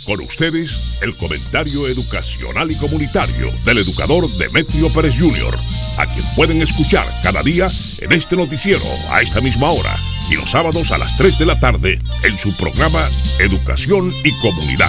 Con ustedes, el comentario educacional y comunitario del educador Demetrio Pérez Jr., a quien pueden escuchar cada día en este noticiero a esta misma hora y los sábados a las 3 de la tarde en su programa Educación y Comunidad.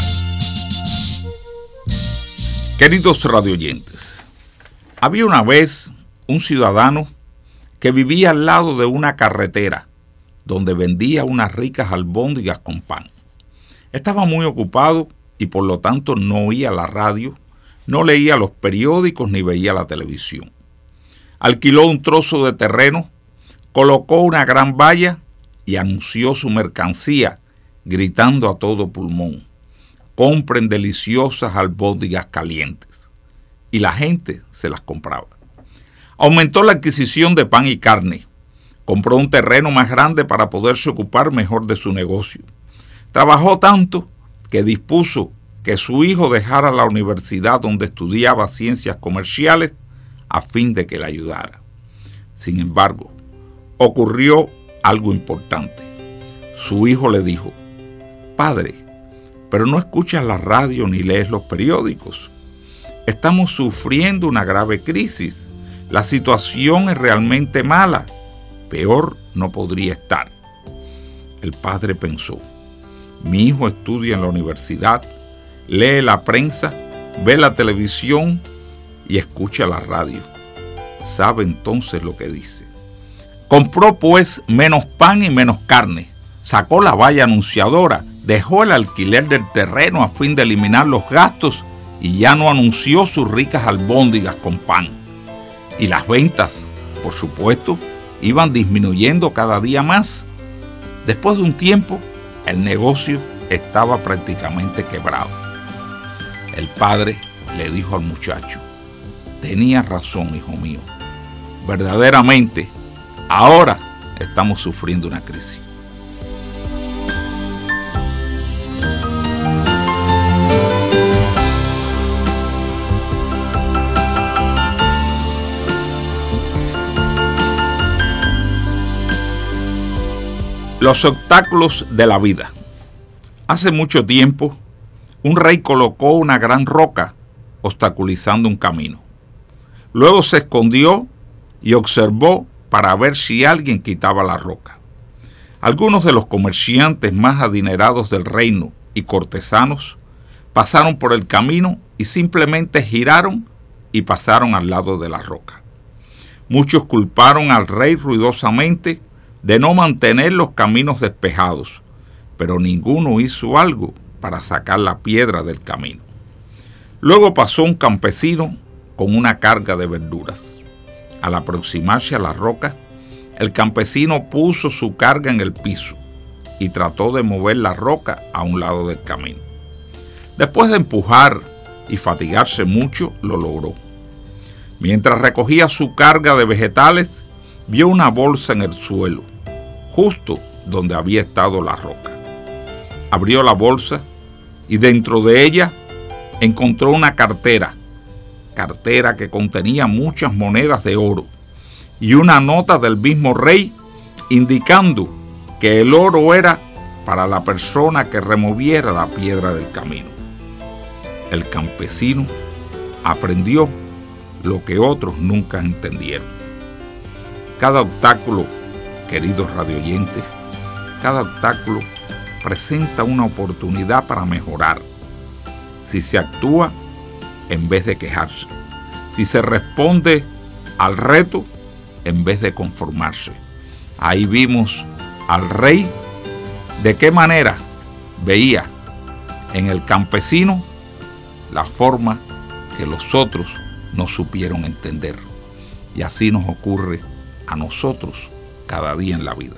Queridos radioyentes, había una vez un ciudadano que vivía al lado de una carretera donde vendía unas ricas albóndigas con pan. Estaba muy ocupado y por lo tanto no oía la radio, no leía los periódicos ni veía la televisión. Alquiló un trozo de terreno, colocó una gran valla y anunció su mercancía gritando a todo pulmón: compren deliciosas albóndigas calientes. Y la gente se las compraba. Aumentó la adquisición de pan y carne. Compró un terreno más grande para poderse ocupar mejor de su negocio. Trabajó tanto que dispuso que su hijo dejara la universidad donde estudiaba ciencias comerciales a fin de que le ayudara. Sin embargo, ocurrió algo importante. Su hijo le dijo: padre, pero no escuchas la radio ni lees los periódicos. Estamos sufriendo una grave crisis. La situación es realmente mala. Peor no podría estar. El padre pensó: mi hijo estudia en la universidad, lee la prensa, ve la televisión y escucha la radio. Sabe entonces lo que dice. Compró pues menos pan y menos carne, sacó la valla anunciadora, dejó el alquiler del terreno a fin de eliminar los gastos y ya no anunció sus ricas albóndigas con pan. Y las ventas, por supuesto, iban disminuyendo cada día más. Después de un tiempo, el negocio estaba prácticamente quebrado. El padre le dijo al muchacho: tenías razón, hijo mío. Verdaderamente, ahora estamos sufriendo una crisis. Los obstáculos de la vida. Hace mucho tiempo, un rey colocó una gran roca obstaculizando un camino. Luego se escondió y observó para ver si alguien quitaba la roca. Algunos de los comerciantes más adinerados del reino y cortesanos pasaron por el camino y simplemente giraron y pasaron al lado de la roca. Muchos culparon al rey ruidosamente de no mantener los caminos despejados, pero ninguno hizo algo para sacar la piedra del camino. Luego pasó un campesino con una carga de verduras. Al aproximarse a la roca, el campesino puso su carga en el piso y trató de mover la roca a un lado del camino. Después de empujar y fatigarse mucho, lo logró. Mientras recogía su carga de vegetales, vio una bolsa en el suelo, justo donde había estado la roca. Abrió la bolsa y dentro de ella encontró una cartera que contenía muchas monedas de oro y una nota del mismo rey indicando que el oro era para la persona que removiera la piedra del camino. El campesino aprendió lo que otros nunca entendieron. Cada obstáculo, queridos radioyentes, cada obstáculo presenta una oportunidad para mejorar. Si se actúa en vez de quejarse, si se responde al reto en vez de conformarse. Ahí vimos al rey de qué manera veía en el campesino la forma que los otros no supieron entender. Y así nos ocurre a nosotros cada día en la vida.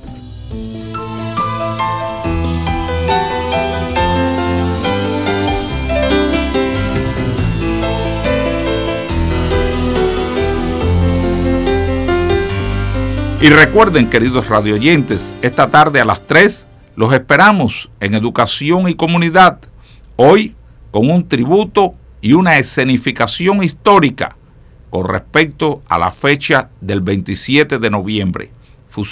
Y recuerden, queridos radioyentes, esta tarde a las 3 los esperamos en Educación y Comunidad, hoy con un tributo y una escenificación histórica con respecto a la fecha del 27 de noviembre,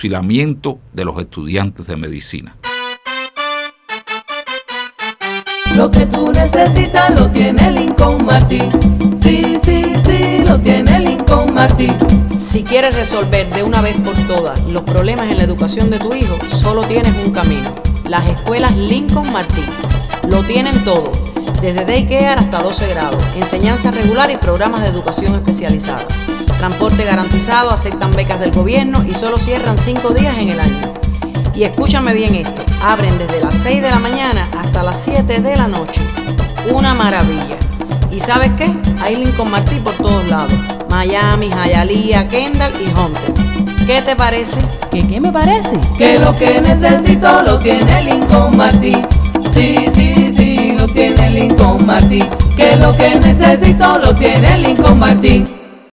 fusilamiento de los estudiantes de medicina. Lo que tú necesitas lo tiene Lincoln Martin. Sí, sí, sí, lo tiene Lincoln Martin. Si quieres resolver de una vez por todas los problemas en la educación de tu hijo, solo tienes un camino: las escuelas Lincoln Martin. Lo tienen todo, desde daycare hasta 12 grados, enseñanza regular y programas de educación especializada. Transporte garantizado, aceptan becas del gobierno y solo cierran 5 días en el año. Y escúchame bien esto, abren desde las 6 de la mañana hasta las 7 de la noche. Una maravilla. ¿Y sabes qué? Hay Lincoln Martin por todos lados: Miami, Hialeah, Kendall y Hunter. ¿Qué te parece? ¿Qué me parece? Que lo que necesito lo tiene Lincoln Martin. Sí, sí, sí, lo tiene Lincoln Martin. Que lo que necesito lo tiene Lincoln Martin.